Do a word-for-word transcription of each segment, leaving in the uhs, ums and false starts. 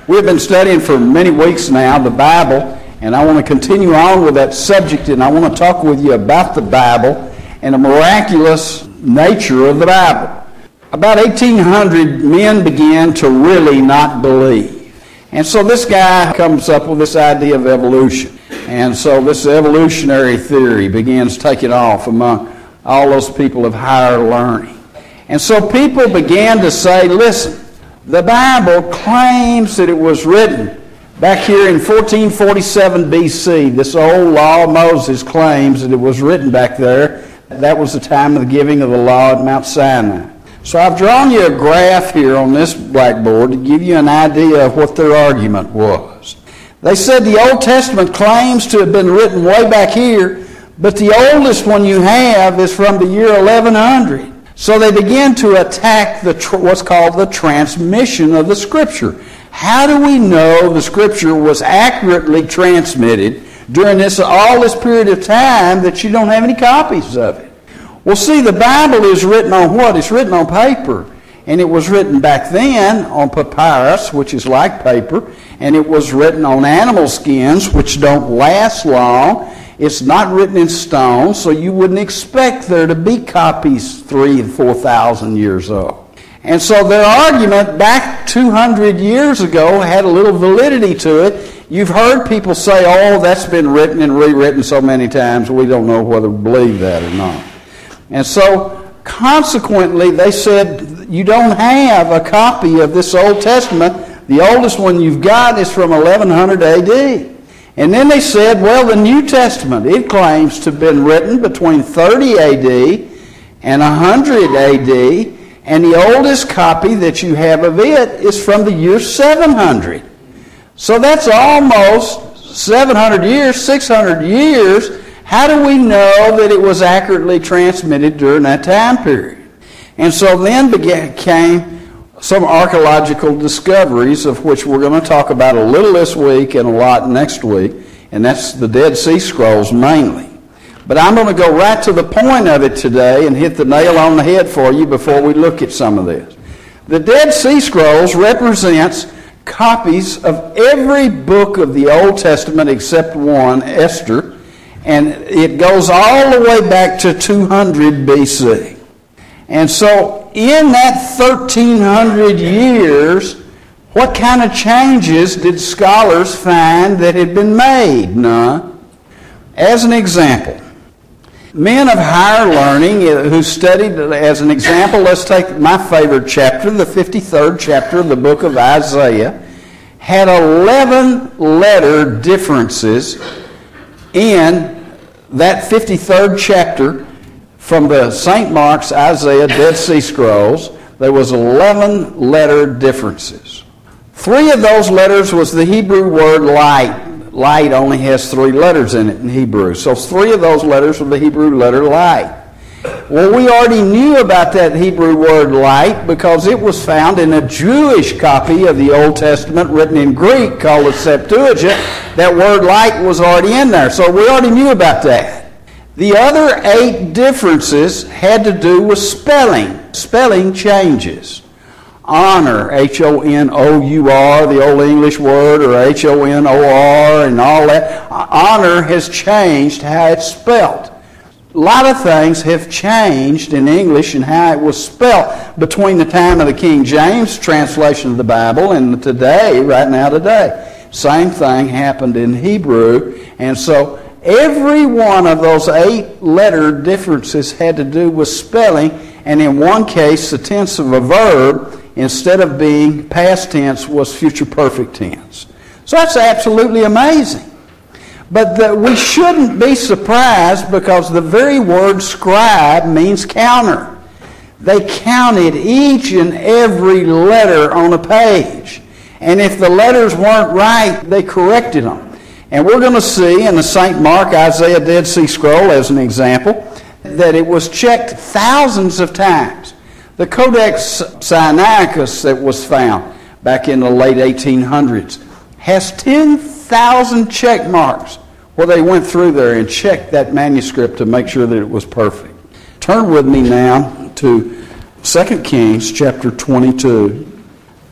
We've been studying for many weeks now the Bible, and I want to continue on with that subject, and I want to talk with you about the Bible and the miraculous nature of the Bible. About eighteen hundred men began to really not believe. And so this guy comes up with this idea of evolution. And so this evolutionary theory begins taking off among all those people of higher learning. And so people began to say, listen, the Bible claims that it was written back here in fourteen forty-seven B C. This old law of Moses claims that it was written back there. That was the time of the giving of the law at Mount Sinai. So I've drawn you a graph here on this blackboard to give you an idea of what their argument was. They said the Old Testament claims to have been written way back here, but the oldest one you have is from the year eleven hundred. So they began to attack the what's called the transmission of the Scripture. How do we know the Scripture was accurately transmitted during this all this period of time that you don't have any copies of it? Well, see, the Bible is written on what? It's written on paper. And it was written back then on papyrus, which is like paper, and it was written on animal skins, which don't last long. It's not written in stone, so you wouldn't expect there to be copies three and four thousand years old. And so their argument back two hundred years ago had a little validity to it. You've heard people say, oh, that's been written and rewritten so many times, we don't know whether to believe that or not. And so consequently, they said, you don't have a copy of this Old Testament. The oldest one you've got is from eleven hundred A D. And then they said, well, the New Testament, it claims to have been written between thirty A D and one hundred A D, and the oldest copy that you have of it is from the year seven hundred. So that's almost seven hundred years, six hundred years. How do we know that it was accurately transmitted during that time period? And so then began, came some archaeological discoveries, of which we're going to talk about a little this week and a lot next week, and that's the Dead Sea Scrolls mainly. But I'm going to go right to the point of it today and hit the nail on the head for you before we look at some of this. The Dead Sea Scrolls represents copies of every book of the Old Testament except one, Esther, and it goes all the way back to two hundred B C. And so in that thirteen hundred years, what kind of changes did scholars find that had been made? None. As an example, men of higher learning who studied, as an example, let's take my favorite chapter, the fifty-third chapter of the book of Isaiah, had eleven letter differences in that fifty-third chapter. From the Saint Mark's, Isaiah, Dead Sea Scrolls, there was eleven letter differences. Three of those letters was the Hebrew word light. Light only has three letters in it in Hebrew. So three of those letters were the Hebrew letter light. Well, we already knew about that Hebrew word light because it was found in a Jewish copy of the Old Testament written in Greek called the Septuagint. That word light was already in there. So we already knew about that. The other eight differences had to do with spelling. Spelling changes. Honor, H O N O U R, the Old English word, or H O N O R and all that. Honor has changed how it's spelt. A lot of things have changed in English and how it was spelt between the time of the King James translation of the Bible and today, right now today. Same thing happened in Hebrew, and so every one of those eight letter differences had to do with spelling, and in one case, the tense of a verb, instead of being past tense, was future perfect tense. So that's absolutely amazing. But the, we shouldn't be surprised because the very word scribe means counter. They counted each and every letter on a page. And if the letters weren't right, they corrected them. And we're going to see in the Saint Mark, Isaiah, Dead Sea Scroll as an example, that it was checked thousands of times. The Codex Sinaiticus that was found back in the late eighteen hundreds has ten thousand check marks where they went through there and checked that manuscript to make sure that it was perfect. Turn with me now to Second Kings chapter twenty-two.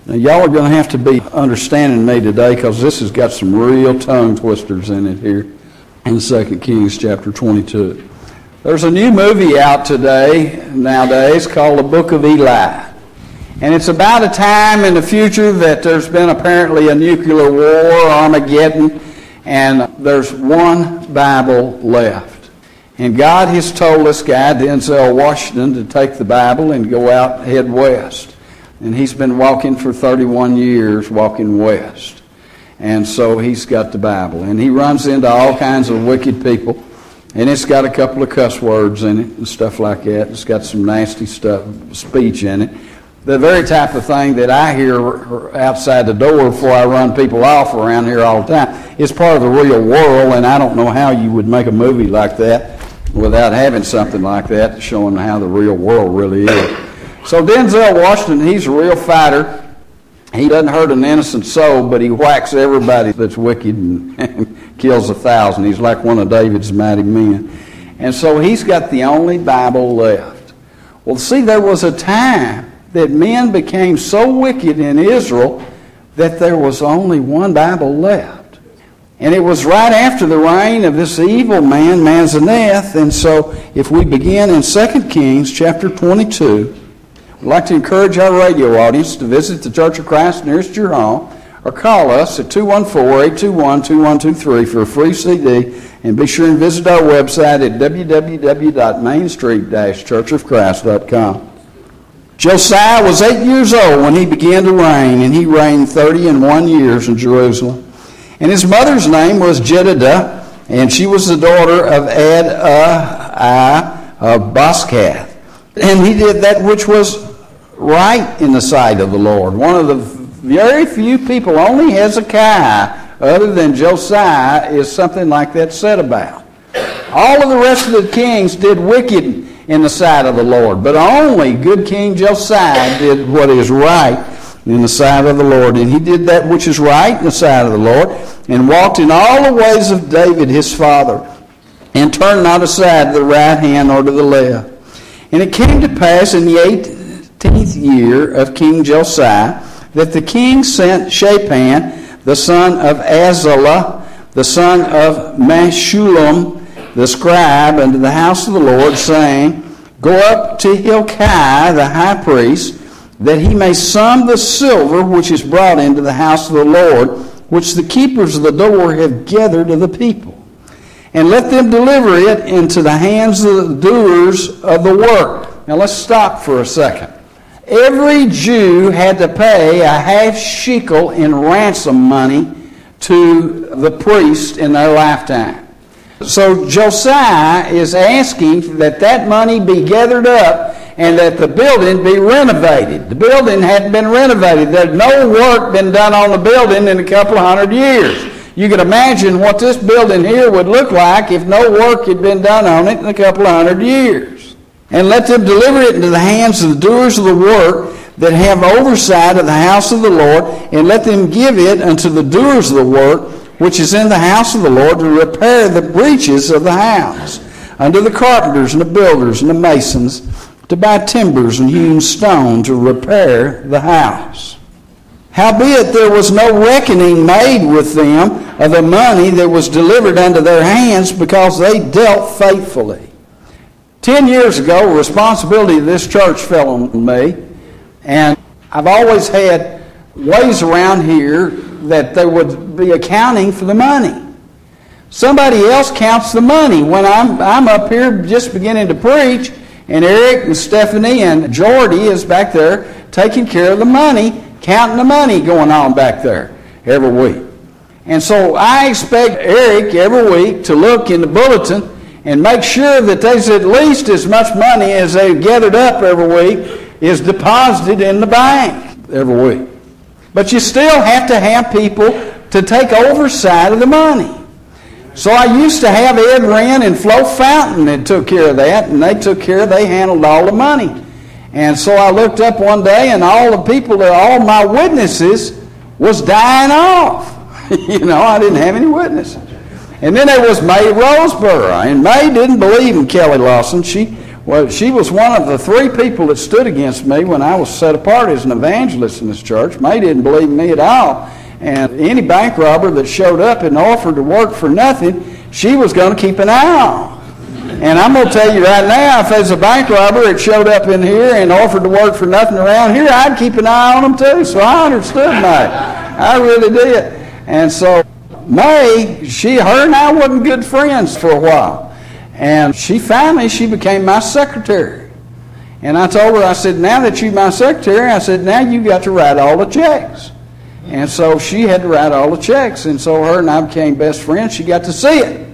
Now, y'all are going to have to be understanding me today because this has got some real tongue twisters in it here in Second Kings chapter twenty-two. There's a new movie out today, nowadays, called The Book of Eli. And it's about a time in the future that there's been apparently a nuclear war, Armageddon, and there's one Bible left. And God has told this guy, Denzel Washington, to take the Bible and go out, head west. And he's been walking for thirty-one years, walking west. And so he's got the Bible. And he runs into all kinds of wicked people. And it's got a couple of cuss words in it and stuff like that. It's got some nasty stuff, speech in it. The very type of thing that I hear outside the door before I run people off around here all the time. It's part of the real world, and I don't know how you would make a movie like that without having something like that showing how the real world really is. So Denzel Washington, he's a real fighter. He doesn't hurt an innocent soul, but he whacks everybody that's wicked and, and kills a thousand. He's like one of David's mighty men. And so he's got the only Bible left. Well, see, there was a time that men became so wicked in Israel that there was only one Bible left. And it was right after the reign of this evil man, Manzaneth. And so if we begin in Second Kings chapter twenty-two, I'd like to encourage our radio audience to visit the Church of Christ nearest your home or call us at two one four, eight two one, two one two three for a free C D. And be sure and visit our website at w w w dot main street dash church of christ dot com. Josiah was eight years old when he began to reign, and he reigned thirty and one years in Jerusalem. And his mother's name was Jedidah, and she was the daughter of Adaiah of Boskath. And he did that which was right in the sight of the Lord. One of the very few people, only Hezekiah, other than Josiah, is something like that said about. All of the rest of the kings did wicked in the sight of the Lord, but only good King Josiah did what is right in the sight of the Lord. And he did that which is right in the sight of the Lord, and walked in all the ways of David his father, and turned not aside to the right hand or to the left. And it came to pass in the eighteenth year of King Josiah that the king sent Shaphan, the son of Azaliah, the son of Meshullam, the scribe, unto the house of the Lord, saying, Go up to Hilkiah the high priest, that he may sum the silver which is brought into the house of the Lord, which the keepers of the door have gathered of the people. And let them deliver it into the hands of the doers of the work. Now let's stop for a second. Every Jew had to pay a half shekel in ransom money to the priest in their lifetime. So Josiah is asking that that money be gathered up and that the building be renovated. The building hadn't been renovated. There's no work been done on the building in a couple of hundred years. You can imagine what this building here would look like if no work had been done on it in a couple of hundred years. And let them deliver it into the hands of the doers of the work that have oversight of the house of the Lord, and let them give it unto the doers of the work which is in the house of the Lord, to repair the breaches of the house, unto the carpenters and the builders and the masons, to buy timbers and hewn stone to repair the house. Howbeit there was no reckoning made with them of the money that was delivered unto their hands, because they dealt faithfully. Ten years ago, responsibility of this church fell on me, and I've always had ways around here that they would be accounting for the money. Somebody else counts the money. When I'm I'm up here just beginning to preach, and Eric and Stephanie and Jordy is back there taking care of the money, counting the money going on back there every week. And so I expect Eric every week to look in the bulletin and make sure that there's at least as much money as they've gathered up every week is deposited in the bank every week. But you still have to have people to take oversight of the money. So I used to have Ed Wren and Flo Fountain that took care of that, and they took care, they handled all the money. And so I looked up one day, and all the people, that all my witnesses was dying off. You know, I didn't have any witnesses. And then there was May Roseborough, and May didn't believe in Kelly Lawson. She Well, she was one of the three people that stood against me when I was set apart as an evangelist in this church. May didn't believe me at all. And any bank robber that showed up and offered to work for nothing, she was going to keep an eye on. And I'm going to tell you right now, if there's a bank robber that showed up in here and offered to work for nothing around here, I'd keep an eye on them too. So I understood May. I really did. And so May, she, her and I wasn't good friends for a while. And she finally, she became my secretary. And I told her, I said, now that you're my secretary, I said, now you got to write all the checks. And so she had to write all the checks. And so her and I became best friends. She got to see it.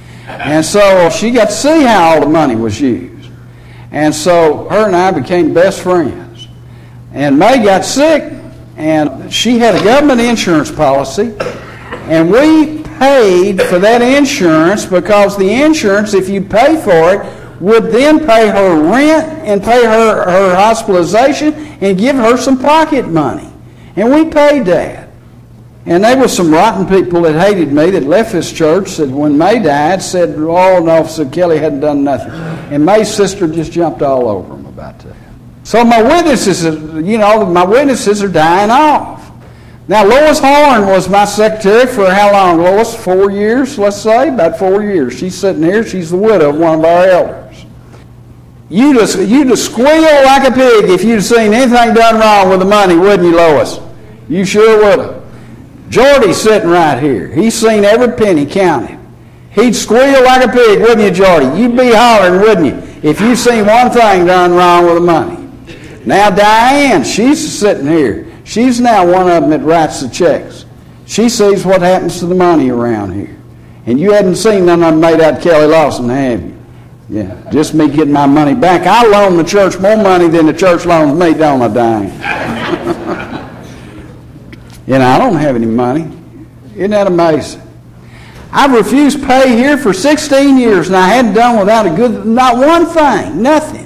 And so she got to see how all the money was used. And so her and I became best friends. And May got sick, and she had a government insurance policy. And we paid for that insurance because the insurance, if you pay for it, would then pay her rent and pay her, her hospitalization and give her some pocket money. And we paid that. And there were some rotten people that hated me that left this church that when May died said, oh no, said Kelly hadn't done nothing. And May's sister just jumped all over him about that. So my witnesses, you know, my witnesses are dying off. Now, Lois Horn was my secretary for how long, Lois? Four years, let's say? About four years. She's sitting here. She's the widow of one of our elders. You'd have, you'd have squealed like a pig if you'd seen anything done wrong with the money, wouldn't you, Lois? You sure would have. Jordy's sitting right here. He's seen every penny counted. He'd squeal like a pig, wouldn't you, Jordy? You'd be hollering, wouldn't you, if you seen one thing done wrong with the money. Now, Diane, she's sitting here. She's now one of them that writes the checks. She sees what happens to the money around here. And you hadn't seen none of them made out of Kelly Lawson, have you? Yeah, just me getting my money back. I loan the church more money than the church loans me, don't I, Diane? And I don't have any money. Isn't that amazing? I've refused pay here for sixteen years, and I hadn't done without a good, not one thing, nothing.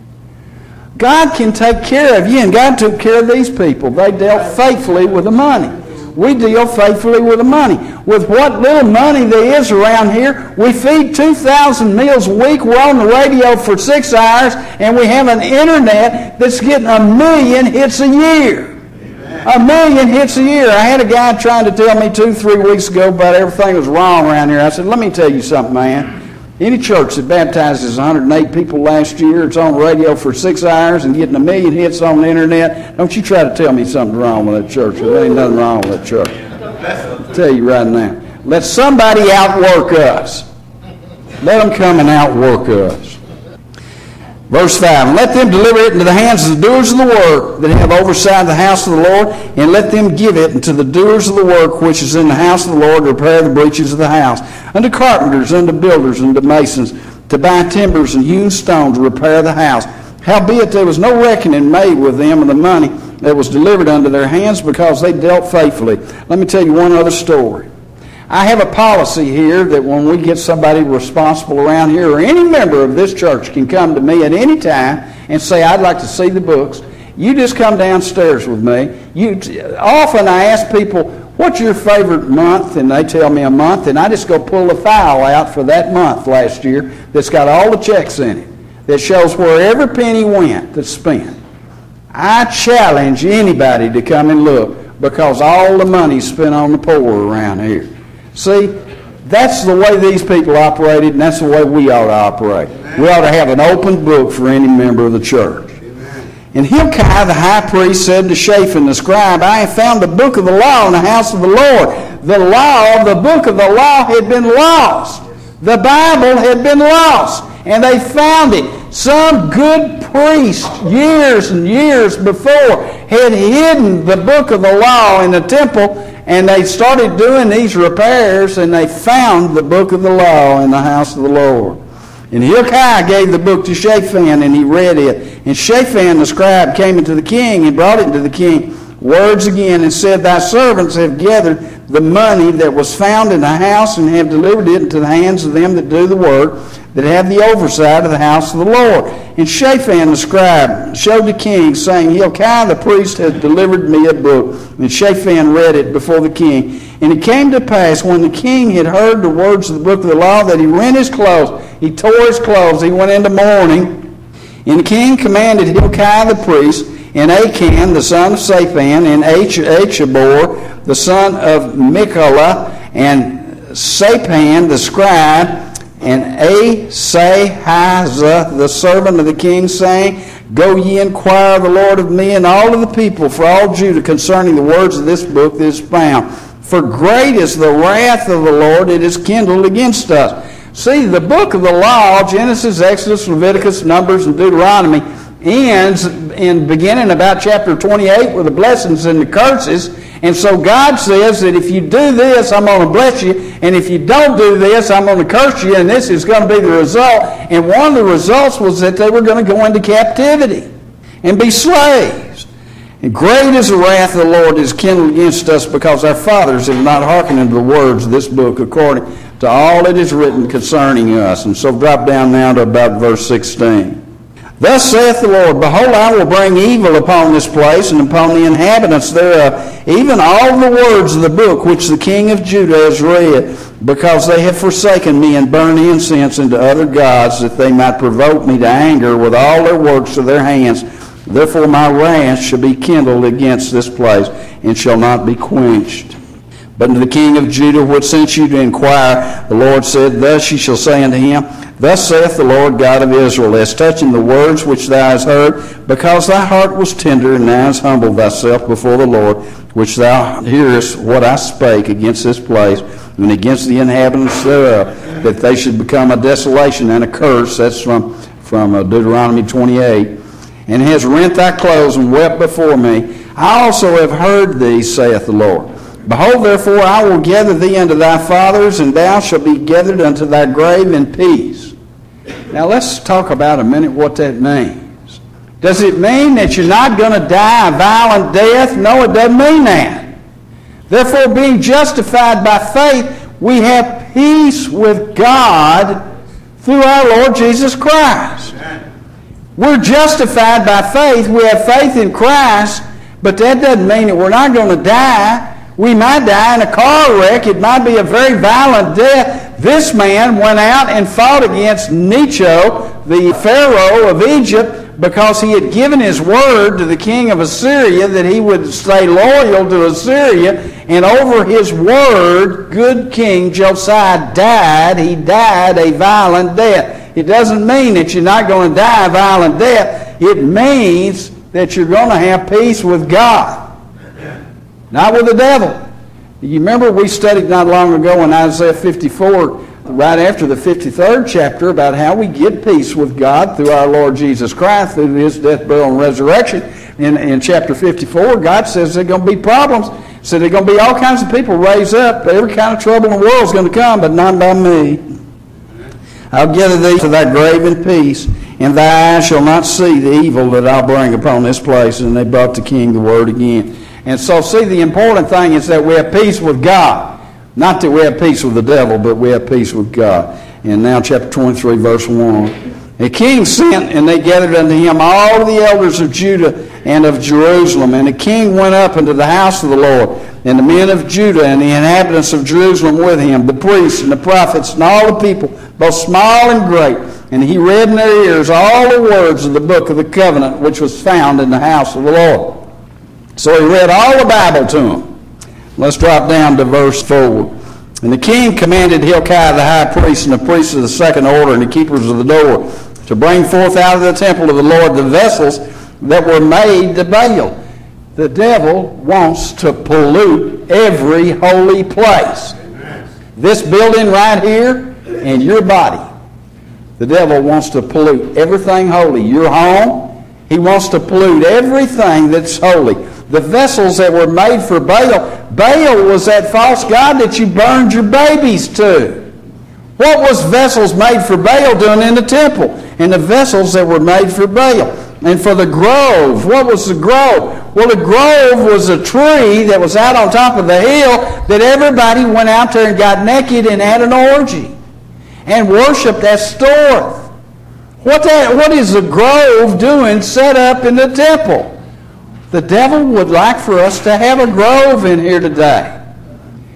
God can take care of you, and God took care of these people. They dealt faithfully with the money. We deal faithfully with the money. With what little money there is around here, we feed two thousand meals a week. We're on the radio for six hours, and we have an internet that's getting a million hits a year. A million hits a year. I had a guy trying to tell me two, three weeks ago about everything was wrong around here. I said, let me tell you something, man. Any church that baptizes one hundred eight people last year, it's on the radio for six hours and getting a million hits on the internet, don't you try to tell me something's wrong with that church. There ain't nothing wrong with that church. I'll tell you right now. Let somebody outwork us. Let them come and outwork us. Verse five, and let them deliver it into the hands of the doers of the work that have oversight of the house of the Lord, and let them give it unto the doers of the work which is in the house of the Lord to repair the breaches of the house, unto carpenters, unto builders, unto masons, to buy timbers and hewn stone to repair the house. Howbeit there was no reckoning made with them of the money that was delivered unto their hands, because they dealt faithfully. Let me tell you one other story. I have a policy here that when we get somebody responsible around here, or any member of this church can come to me at any time and say, I'd like to see the books. You just come downstairs with me. You, often I ask people, what's your favorite month? And they tell me a month, and I just go pull the file out for that month last year that's got all the checks in it, that shows where every penny went that's spent. I challenge anybody to come and look, because all the money's spent on the poor around here. See, that's the way these people operated, and that's the way we ought to operate. Amen. We ought to have an open book for any member of the church. Amen. And Hilkiah the high priest said to Shaphan the scribe, I have found the book of the law in the house of the Lord. The law, the book of the law had been lost. The Bible had been lost, and they found it. Some good priest, years and years before, had hidden the book of the law in the temple, and they started doing these repairs, and they found the book of the law in the house of the Lord. And Hilkiah gave the book to Shaphan, and he read it. And Shaphan the scribe came into the king and brought it to the king, words again, and said, Thy servants have gathered the money that was found in the house, and have delivered it into the hands of them that do the work, that have the oversight of the house of the Lord. And Shaphan the scribe showed the king, saying, Hilkiah the priest has delivered me a book. And Shaphan read it before the king. And it came to pass, when the king had heard the words of the book of the law, that he rent his clothes. He tore his clothes. He went into mourning. And the king commanded Hilkiah the priest, and Achan the son of Shaphan, and Achabor the son of Michaela, and Shaphan the scribe, and Asahazah the servant of the king, saying, Go ye inquire of the Lord of me and all of the people for all Judah concerning the words of this book that is found. For great is the wrath of the Lord, it is kindled against us. See, the book of the law, Genesis, Exodus, Leviticus, Numbers, and Deuteronomy, ends in beginning about chapter twenty-eight with the blessings and the curses. And so God says that if you do this, I'm going to bless you. And if you don't do this, I'm going to curse you. And this is going to be the result. And one of the results was that they were going to go into captivity and be slaves. And great is the wrath of the Lord that is kindled against us, because our fathers have not hearkened unto the words of this book according to all that is written concerning us. And so drop down now to about verse sixteen. Thus saith the Lord, Behold, I will bring evil upon this place and upon the inhabitants thereof, even all the words of the book which the king of Judah has read, because they have forsaken me and burned incense unto other gods, that they might provoke me to anger with all their works of their hands. Therefore my wrath shall be kindled against this place, and shall not be quenched. But unto the king of Judah, which sent you to inquire, the Lord said, Thus ye shall say unto him, Thus saith the Lord God of Israel, as touching the words which thou hast heard, because thy heart was tender, and thou hast humbled thyself before the Lord, which thou hearest what I spake against this place, and against the inhabitants thereof, that they should become a desolation and a curse. That's from, from uh, Deuteronomy twenty-eight. And hast rent thy clothes and wept before me. I also have heard thee, saith the Lord. Behold, therefore, I will gather thee unto thy fathers, and thou shalt be gathered unto thy grave in peace. Now let's talk about a minute what that means. Does it mean that you're not going to die a violent death? No, it doesn't mean that. Therefore, being justified by faith, we have peace with God through our Lord Jesus Christ. We're justified by faith. We have faith in Christ, but that doesn't mean that we're not going to die. We might die in a car wreck. It might be a very violent death. This man went out and fought against Necho, the Pharaoh of Egypt, because he had given his word to the king of Assyria that he would stay loyal to Assyria. And over his word, good King Josiah died. He died a violent death. It doesn't mean that you're not going to die a violent death. It means that you're going to have peace with God. Not with the devil. You remember we studied not long ago in Isaiah fifty-four, right after the fifty-third chapter, about how we get peace with God through our Lord Jesus Christ, through his death, burial, and resurrection. In, in chapter fifty-four, God says there are going to be problems. He said there are going to be all kinds of people raised up. Every kind of trouble in the world is going to come, but not by me. I'll gather thee to thy grave in peace, and thy eyes shall not see the evil that I'll bring upon this place. And they brought the king the word again. And so, see, the important thing is that we have peace with God. Not that we have peace with the devil, but we have peace with God. And now chapter twenty-three, verse one. The king sent, and they gathered unto him all the elders of Judah and of Jerusalem. And the king went up into the house of the Lord, and the men of Judah and the inhabitants of Jerusalem with him, the priests and the prophets and all the people, both small and great. And he read in their ears all the words of the book of the covenant, which was found in the house of the Lord. So he read all the Bible to them. Let's drop down to verse four. And the king commanded Hilkiah the high priest and the priests of the second order and the keepers of the door to bring forth out of the temple of the Lord the vessels that were made to Baal. The devil wants to pollute every holy place. This building right here and your body. The devil wants to pollute everything holy. Your home, he wants to pollute everything that's holy. The vessels that were made for Baal, Baal was that false god that you burned your babies to. What was vessels made for Baal doing in the temple? And the vessels that were made for Baal. And for the grove, what was the grove? Well, the grove was a tree that was out on top of the hill that everybody went out there and got naked and had an orgy and worshipped that storth. What, that, what is the grove doing set up in the temple? The devil would like for us to have a grove in here today.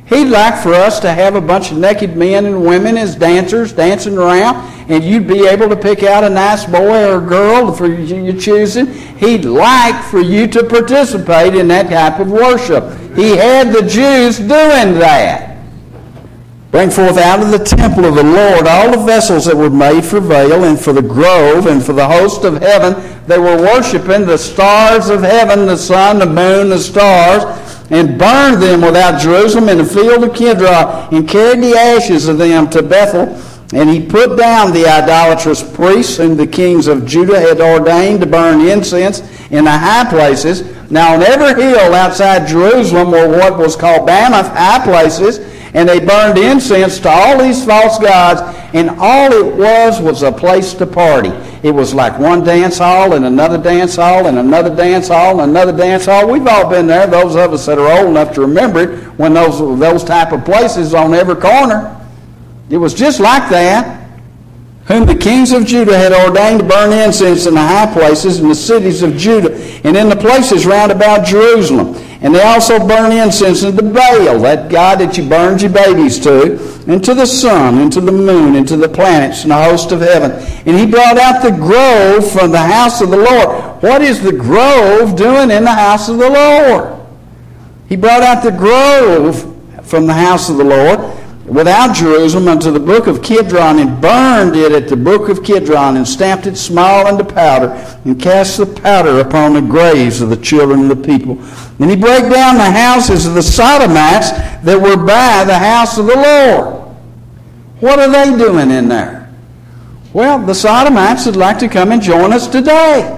He'd like for us to have a bunch of naked men and women as dancers dancing around, and you'd be able to pick out a nice boy or girl for your choosing. He'd like for you to participate in that type of worship. He had the Jews doing that. Bring forth out of the temple of the Lord all the vessels that were made for Baal and for the grove and for the host of heaven. They were worshiping the stars of heaven, the sun, the moon, the stars, and burned them without Jerusalem in the field of Kidron, and carried the ashes of them to Bethel. And he put down the idolatrous priests whom the kings of Judah had ordained to burn incense in the high places. Now on every hill outside Jerusalem were what was called Bamoth high places, and they burned incense to all these false gods, and all it was was a place to party. It was like one dance hall and another dance hall and another dance hall and another dance hall. We've all been there, those of us that are old enough to remember it, when those, those type of places on every corner. It was just like that. Whom the kings of Judah had ordained to burn incense in the high places in the cities of Judah and in the places round about Jerusalem. And they also burn incense unto Baal, that god that you burned your babies to, and to the sun, and to the moon, and to the planets, and the host of heaven. And he brought out the grove from the house of the Lord. What is the grove doing in the house of the Lord? He brought out the grove from the house of the Lord without Jerusalem unto the brook of Kidron, and burned it at the brook of Kidron, and stamped it small unto powder, and cast the powder upon the graves of the children of the people. And he brake down the houses of the Sodomites that were by the house of the Lord. What are they doing in there? Well, the Sodomites would like to come and join us today.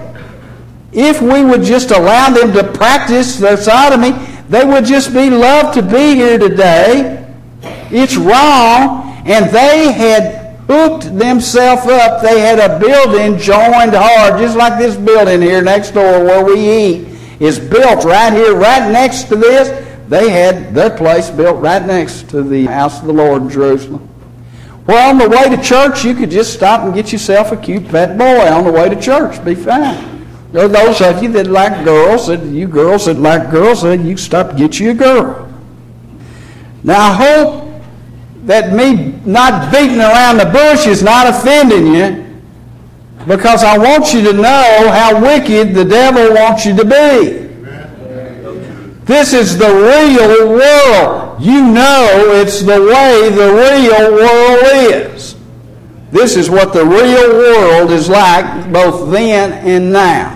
If we would just allow them to practice their sodomy, they would just be loved to be here today. It's wrong, and they had hooked themselves up. They had a building joined hard, just like this building here next door where we eat is built right here, right next to this. They had their place built right next to the house of the Lord in Jerusalem. Well, on the way to church, you could just stop and get yourself a cute pet boy on the way to church. Be fine. There are those of you that like girls, that you girls that like girls, that you stop and get you a girl. Now, I hope that me not beating around the bush is not offending you, because I want you to know how wicked the devil wants you to be. This is the real world. You know it's the way the real world is. This is what the real world is like both then and now.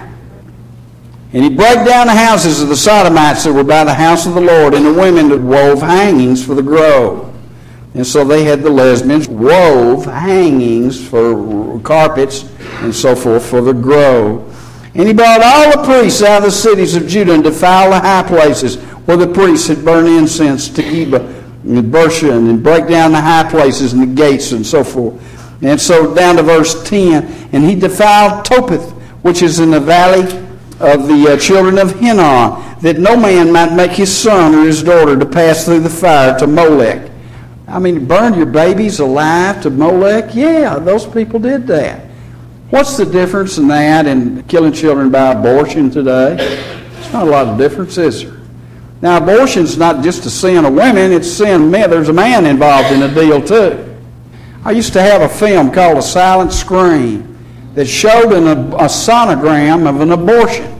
And he broke down the houses of the Sodomites that were by the house of the Lord, and the women that wove hangings for the grove. And so they had the lesbians wove hangings for carpets and so forth for the grove. And he brought all the priests out of the cities of Judah and defiled the high places where the priests had burned incense to Geba and Bershan, and break down the high places and the gates and so forth. And so down to verse ten, and he defiled Topheth, which is in the valley of the uh, children of Hinnom, that no man might make his son or his daughter to pass through the fire to Molech. I mean, burn your babies alive to Molech? Yeah, those people did that. What's the difference in that and killing children by abortion today? It's not a lot of difference, is there? Now, abortion's not just a sin of women, it's a sin of men. There's a man involved in the deal, too. I used to have a film called A Silent Scream that showed an, a sonogram of an abortion.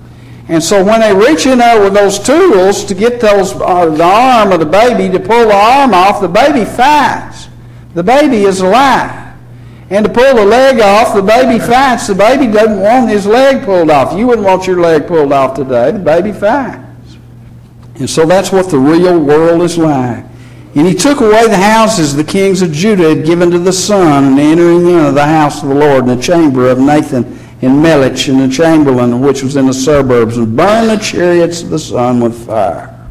And so when they reach in there with those tools to get those uh, the arm of the baby, to pull the arm off, the baby fights. The baby is alive. And to pull the leg off, the baby fights. The baby doesn't want his leg pulled off. You wouldn't want your leg pulled off today. The baby fights. And so that's what the real world is like. And he took away the houses the kings of Judah had given to the son, and the entering in of the house of the Lord, and the chamber of Nathan and Melech, and the chamberlain which was in the suburbs, and burned the chariots of the sun with fire.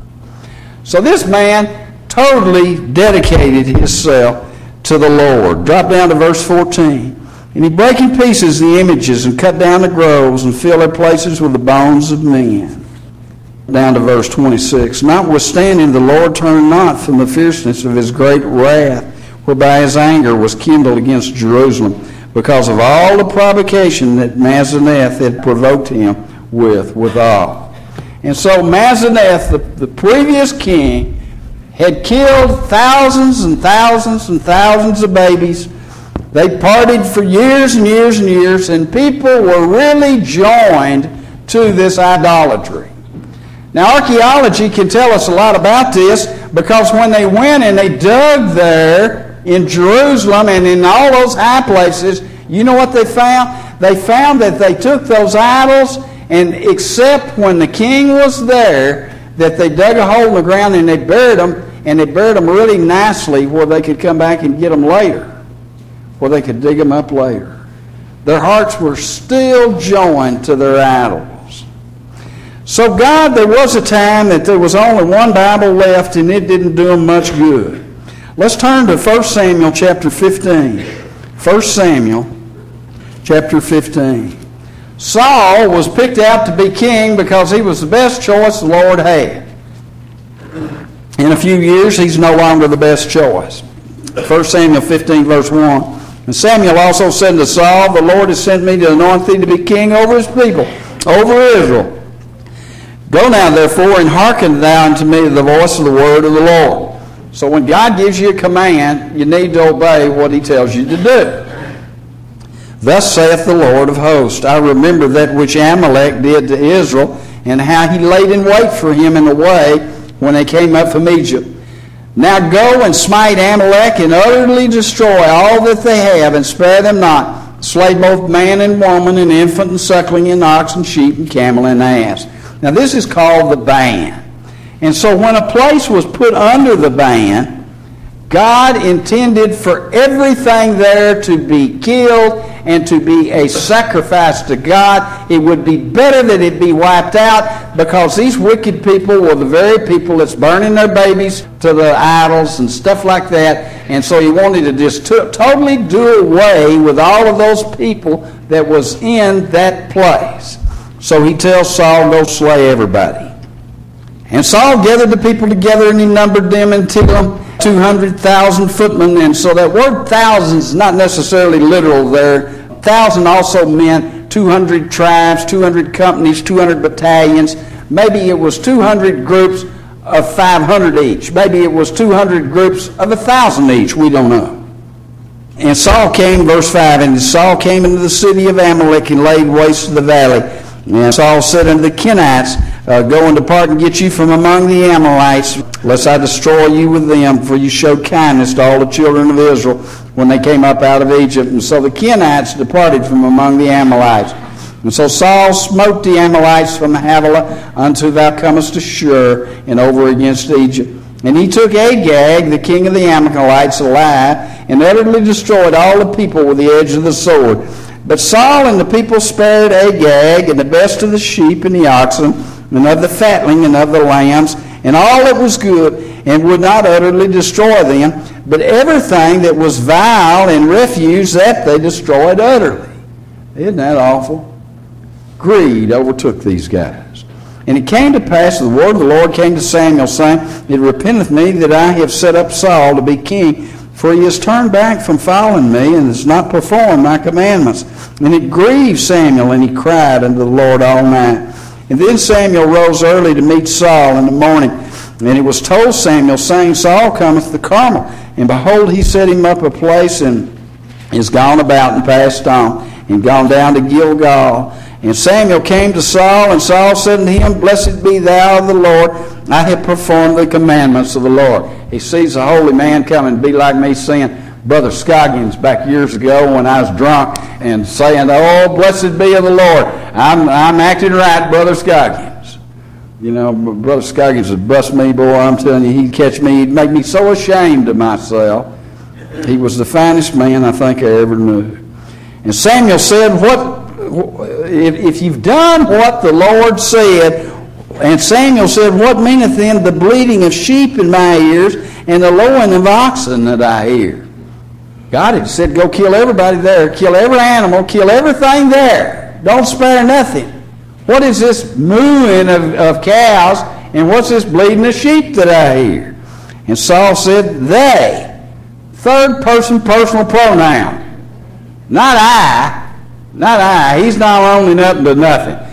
So this man totally dedicated himself to the Lord. Drop down to verse fourteen. And he brake in pieces the images, and cut down the groves, and filled their places with the bones of men. Down to verse twenty-six. Notwithstanding, the Lord turned not from the fierceness of his great wrath, whereby his anger was kindled against Jerusalem, because of all the provocation that Mazzaneth had provoked him with, withal. And so Mazzaneth, the, the previous king, had killed thousands and thousands and thousands of babies. They partied for years and years and years, and people were really joined to this idolatry. Now, archaeology can tell us a lot about this, because when they went and they dug there in Jerusalem and in all those high places, you know what they found? They found that they took those idols, and except when the king was there, that they dug a hole in the ground and they buried them, and they buried them really nicely where they could come back and get them later, where they could dig them up later. Their hearts were still joined to their idols. So God, there was a time that there was only one Bible left, and it didn't do them much good. Let's turn to First Samuel chapter fifteen. First Samuel chapter fifteen. Saul was picked out to be king because he was the best choice the Lord had. In a few years, he's no longer the best choice. First Samuel fifteen, verse one. And Samuel also said to Saul, the Lord has sent me to anoint thee to be king over his people, over Israel. Go now, therefore, and hearken thou unto me the voice of the word of the Lord. So when God gives you a command, you need to obey what he tells you to do. Thus saith the Lord of hosts, I remember that which Amalek did to Israel, and how he laid in wait for him in the way when they came up from Egypt. Now go and smite Amalek, and utterly destroy all that they have, and spare them not. Slay both man and woman, and infant and suckling, and ox and sheep, and camel and ass. Now this is called the ban. And so when a place was put under the ban, God intended for everything there to be killed and to be a sacrifice to God. It would be better that it be wiped out, because these wicked people were the very people that's burning their babies to the idols and stuff like that. And so he wanted to just to- totally do away with all of those people that was in that place. So he tells Saul, go slay everybody. And Saul gathered the people together, and he numbered them until two hundred thousand footmen. And so that word thousand is not necessarily literal there. Thousand also meant two hundred tribes, two hundred companies, two hundred battalions. Maybe it was two hundred groups of five hundred each. Maybe it was two hundred groups of one thousand each. We don't know. And Saul came, verse five, and Saul came into the city of Amalek and laid waste the valley. And Saul said unto the Kenites, uh, Go and depart and get you from among the Amalekites, lest I destroy you with them, for you showed kindness to all the children of Israel when they came up out of Egypt. And so the Kenites departed from among the Amalekites. And so Saul smote the Amalekites from Havilah until thou comest to Shur, and over against Egypt. And he took Agag, the king of the Amalekites, alive, and utterly destroyed all the people with the edge of the sword. But Saul and the people spared Agag, and the best of the sheep and the oxen, and of the fatling and of the lambs, and all that was good, and would not utterly destroy them. But everything that was vile and refuse, that they destroyed utterly. Isn't that awful? Greed overtook these guys. And it came to pass, the word of the Lord came to Samuel, saying, It repenteth me that I have set up Saul to be king, for he has turned back from following me, and has not performed my commandments. And it grieved Samuel, and he cried unto the Lord all night. And then Samuel rose early to meet Saul in the morning. And it was told Samuel, saying, Saul cometh to Carmel. And behold, he set him up a place, and is gone about and passed on, and gone down to Gilgal. And Samuel came to Saul, and Saul said unto him, Blessed be thou of the Lord, I have performed the commandments of the Lord. He sees a holy man coming to be like me, saying, Brother Scoggins back years ago when I was drunk, and saying, Oh, blessed be of the Lord. I'm I'm acting right, Brother Scoggins. You know, Brother Scoggins would bust me, boy, I'm telling you, he'd catch me, he'd make me so ashamed of myself. He was the finest man I think I ever knew. And Samuel said, What if, if you've done what the Lord said? And Samuel said, What meaneth then the bleating of sheep in my ears, and the lowing of oxen that I hear? God had said, Go kill everybody there, kill every animal, kill everything there. Don't spare nothing. What is this mooing of, of cows, and what's this bleating of sheep that I hear? And Saul said, They, third person personal pronoun. Not I. Not I. He's not owning up to nothing.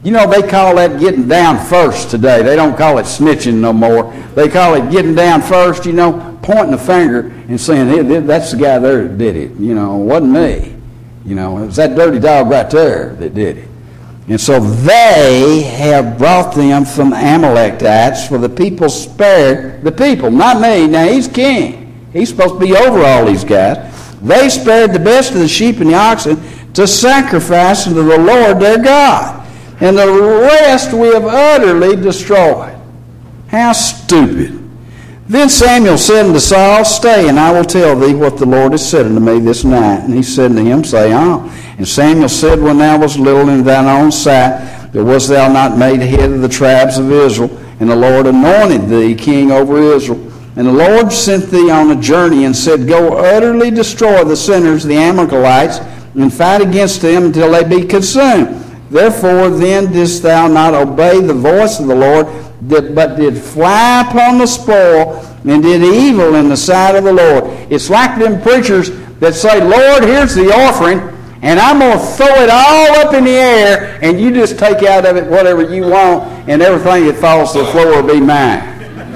You know, they call that getting down first today. They don't call it snitching no more. They call it getting down first, you know, pointing the finger and saying, hey, that's the guy there that did it. You know, it wasn't me. You know, it was that dirty dog right there that did it. And so they have brought them from Amalekites, for the people spared the people, not me. Now, he's king. He's supposed to be over all these guys. They spared the best of the sheep and the oxen to sacrifice unto the Lord their God. And the rest we have utterly destroyed. How stupid. Then Samuel said unto Saul, Stay, and I will tell thee what the Lord has said unto me this night. And he said unto him, Say on. And Samuel said, When thou wast little in thine own sight, there wast thou not made head of the tribes of Israel, and the Lord anointed thee king over Israel. And the Lord sent thee on a journey, and said, Go utterly destroy the sinners, the Amalekites, and fight against them until they be consumed. Therefore then didst thou not obey the voice of the Lord, but did fly upon the spoil, and did evil in the sight of the Lord. It's like them preachers that say, Lord, here's the offering, and I'm going to throw it all up in the air, and you just take out of it whatever you want, and everything that falls to the floor will be mine.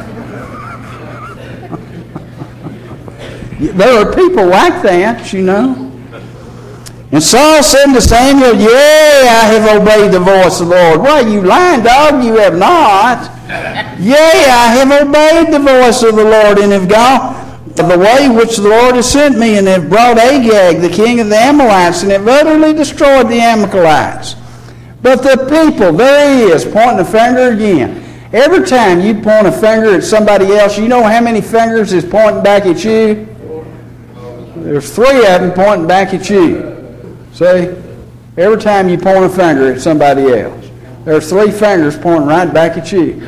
There are people like that, you know. And Saul said to Samuel, Yea, I have obeyed the voice of the Lord. Why, you lying dog, you have not. Yea, I have obeyed the voice of the Lord, and have gone the way which the Lord has sent me, and have brought Agag, the king of the Amalekites, and have utterly destroyed the Amalekites. But the people, there he is, pointing a finger again. Every time you point a finger at somebody else, you know how many fingers is pointing back at you? There's three of them pointing back at you. See? Every time you point a finger at somebody else, there's three fingers pointing right back at you.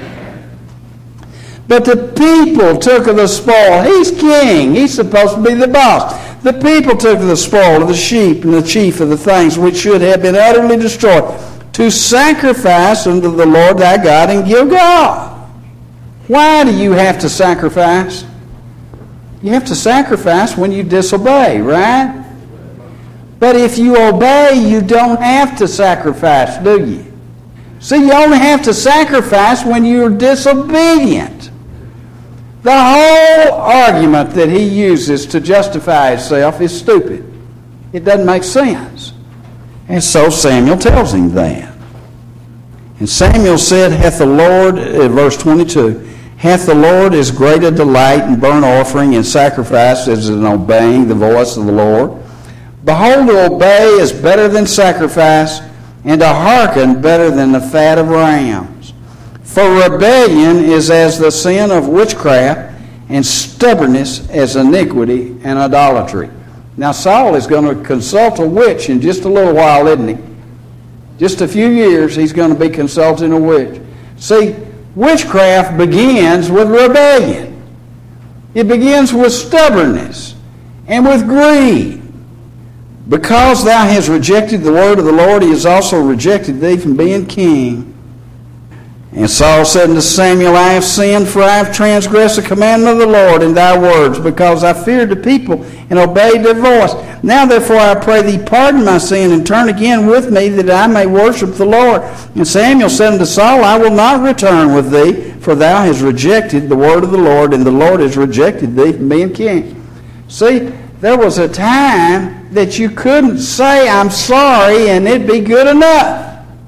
But the people took of the spoil. He's king. He's supposed to be the boss. The people took of the spoil of the sheep and the chief of the things which should have been utterly destroyed, to sacrifice unto the Lord thy God in Gilgal. Why do you have to sacrifice? You have to sacrifice when you disobey, right? But if you obey, you don't have to sacrifice, do you? See, you only have to sacrifice when you're disobedient. The whole argument that he uses to justify himself is stupid. It doesn't make sense. And so Samuel tells him that. And Samuel said, Hath the Lord, uh, verse twenty-two, Hath the Lord as great a delight in burnt offering and sacrifice as in obeying the voice of the Lord? Behold, to obey is better than sacrifice, and to hearken better than the fat of rams. For rebellion is as the sin of witchcraft, and stubbornness as iniquity and idolatry. Now Saul is going to consult a witch in just a little while, isn't he? Just a few years he's going to be consulting a witch. See, witchcraft begins with rebellion. It begins with stubbornness and with greed. Because thou hast rejected the word of the Lord, he has also rejected thee from being king. And Saul said unto Samuel, I have sinned, for I have transgressed the commandment of the Lord in thy words, because I feared the people and obeyed their voice. Now therefore I pray thee, pardon my sin, and turn again with me, that I may worship the Lord. And Samuel said unto Saul, I will not return with thee, for thou hast rejected the word of the Lord, and the Lord has rejected thee from being king. See, there was a time that you couldn't say, I'm sorry, and it'd be good enough.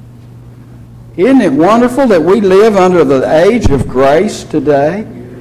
Isn't it wonderful that we live under the age of grace today?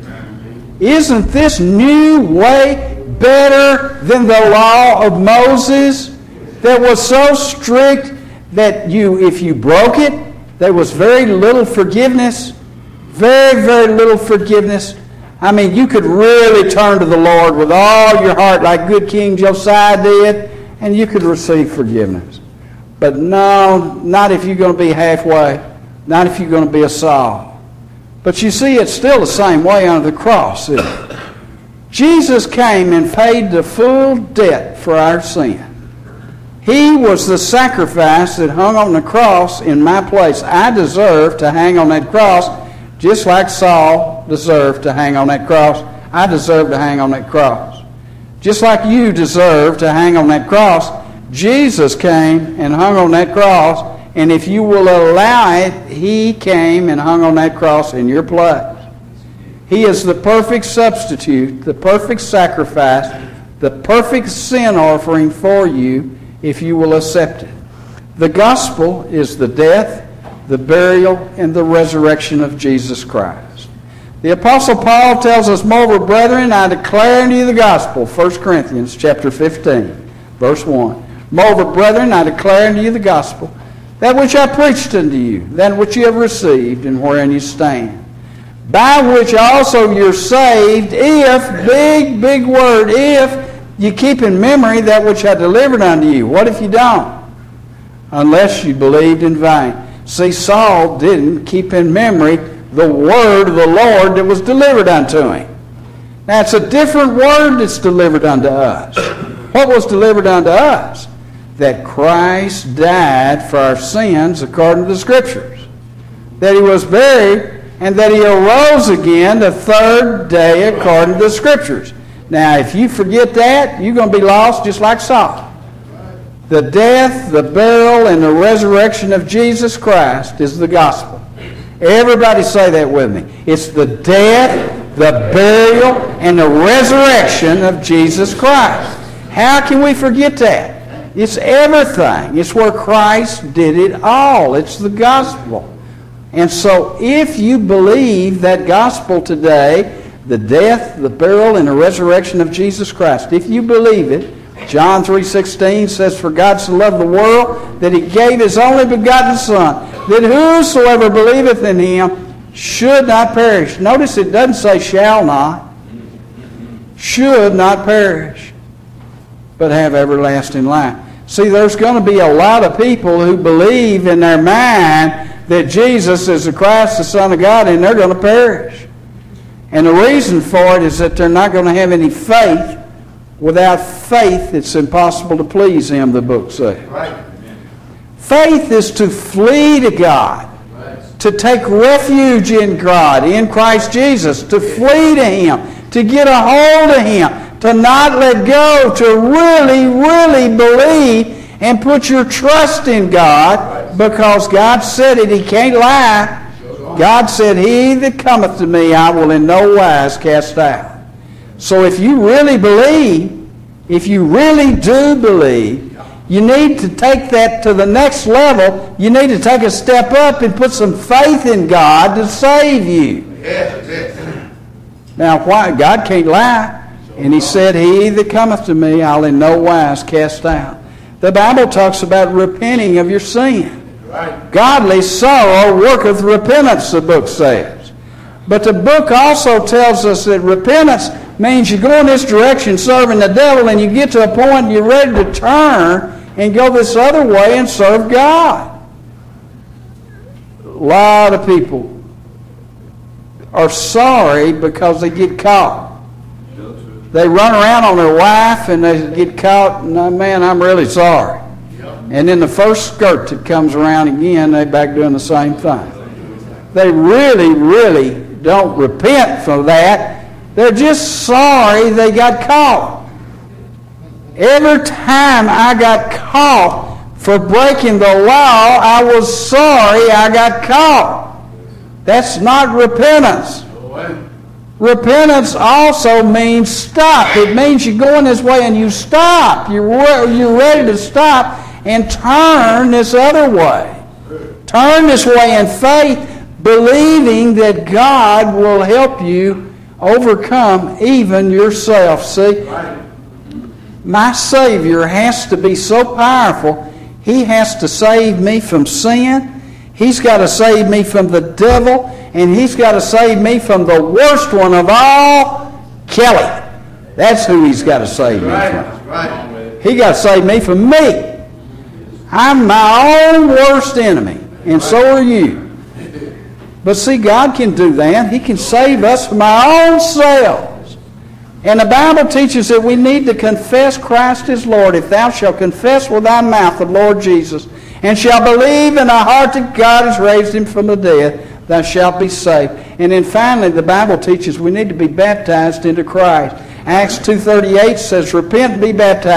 Isn't this new way better than the law of Moses that was so strict that you, if you broke it, there was very little forgiveness? Very, very little forgiveness. I mean, you could really turn to the Lord with all your heart like good King Josiah did, and you could receive forgiveness. But no, not if you're going to be halfway. Not if you're going to be a Saul. But you see, it's still the same way under the cross, isn't it? Jesus came and paid the full debt for our sin. He was the sacrifice that hung on the cross in my place. I deserve to hang on that cross just like Saul deserved to hang on that cross. I deserve to hang on that cross. Just like you deserve to hang on that cross, Jesus came and hung on that cross, And if you will allow it, He came and hung on that cross in your place. He is the perfect substitute, the perfect sacrifice, the perfect sin offering for you if you will accept it. The gospel is the death, the burial, and the resurrection of Jesus Christ. The Apostle Paul tells us, "Moreover, brethren, I declare unto you the gospel," First Corinthians chapter fifteen, verse one. "Moreover, brethren, I declare unto you the gospel, that which I preached unto you, that which you have received, and wherein you stand, by which also you're saved, if," big, big word, "if you keep in memory that which I delivered unto you." What if you don't? Unless you believed in vain. See, Saul didn't keep in memory the word of the Lord that was delivered unto him. Now, it's a different word that's delivered unto us. What was delivered unto us? That Christ died for our sins according to the Scriptures. That He was buried, and that He arose again the third day according to the Scriptures. Now, if you forget that, you're going to be lost just like Saul. The death, the burial, and the resurrection of Jesus Christ is the gospel. Everybody say that with me. It's the death, the burial, and the resurrection of Jesus Christ. How can we forget that? It's everything. It's where Christ did it all. It's the gospel. And so if you believe that gospel today, the death, the burial, and the resurrection of Jesus Christ, if you believe it, John three sixteen says, "For God so loved the world that He gave His only begotten Son, that whosoever believeth in Him should not perish." Notice it doesn't say shall not. Should not perish, but have everlasting life. See, there's going to be a lot of people who believe in their mind that Jesus is the Christ, the Son of God, and they're going to perish. And the reason for it is that they're not going to have any faith. Without faith, it's impossible to please Him, the book says. Right. Faith is to flee to God, right, to take refuge in God, in Christ Jesus, to flee to Him, to get a hold of Him, to not let go, to really, really believe and put your trust in God, because God said it. He can't lie. God said, "He that cometh to me, I will in no wise cast out." So if you really believe, if you really do believe, you need to take that to the next level. You need to take a step up and put some faith in God to save you. Now, why? God can't lie. And He said, "He that cometh to me, I'll in no wise cast out." The Bible talks about repenting of your sin. Godly sorrow worketh repentance, the book says. But the book also tells us that repentance means you go in this direction serving the devil, and you get to a point you're ready to turn and go this other way and serve God. A lot of people are sorry because they get caught. They run around on their wife and they get caught, and man, I'm really sorry. And then the first skirt that comes around again, they back doing the same thing. They really, really don't repent for that. They're just sorry they got caught. Every time I got caught for breaking the law, I was sorry I got caught. That's not repentance. Repentance also means stop. It means you're going this way and you stop. You're, you're ready to stop and turn this other way. Turn this way in faith, believing that God will help you overcome even yourself. See, my Savior has to be so powerful. He has to save me from sin. He's got to save me from the devil. And He's got to save me from the worst one of all, Kelly. That's who He's got to save me from. He got to save me from me. I'm my own worst enemy. And so are you. But see, God can do that. He can save us from our own selves. And the Bible teaches that we need to confess Christ as Lord. If thou shalt confess with thy mouth the Lord Jesus, and shalt believe in thy heart that God has raised Him from the dead, thou shalt be saved. And then finally, the Bible teaches we need to be baptized into Christ. Acts two thirty-eight says, "Repent and be baptized,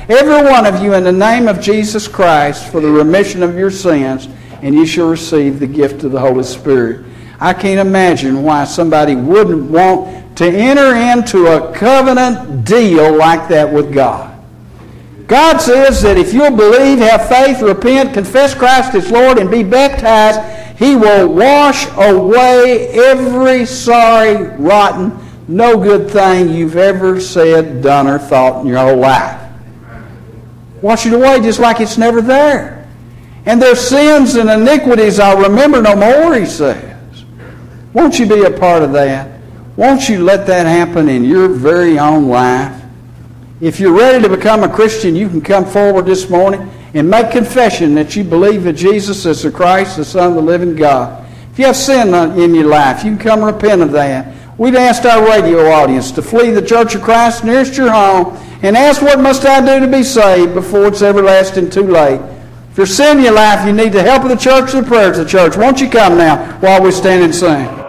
every one of you, in the name of Jesus Christ for the remission of your sins, and you shall receive the gift of the Holy Spirit. I can't imagine why somebody wouldn't want to enter into a covenant deal like that with God. God says that if you'll believe, have faith, repent, confess Christ as Lord, and be baptized, He will wash away every sorry, rotten, no good thing you've ever said, done, or thought in your whole life. Wash it away just like it's never there. And their sins and iniquities I'll remember no more, He says. Won't you be a part of that? Won't you let that happen in your very own life? If you're ready to become a Christian, you can come forward this morning and make confession that you believe in Jesus as the Christ, the Son of the living God. If you have sin in your life, you can come repent of that. We'd asked our radio audience to flee the Church of Christ nearest your home and ask, what must I do to be saved, before it's everlasting too late. If there's sin in your life, you need the help of the church or the prayers of the church. Won't you come now while we stand and sing?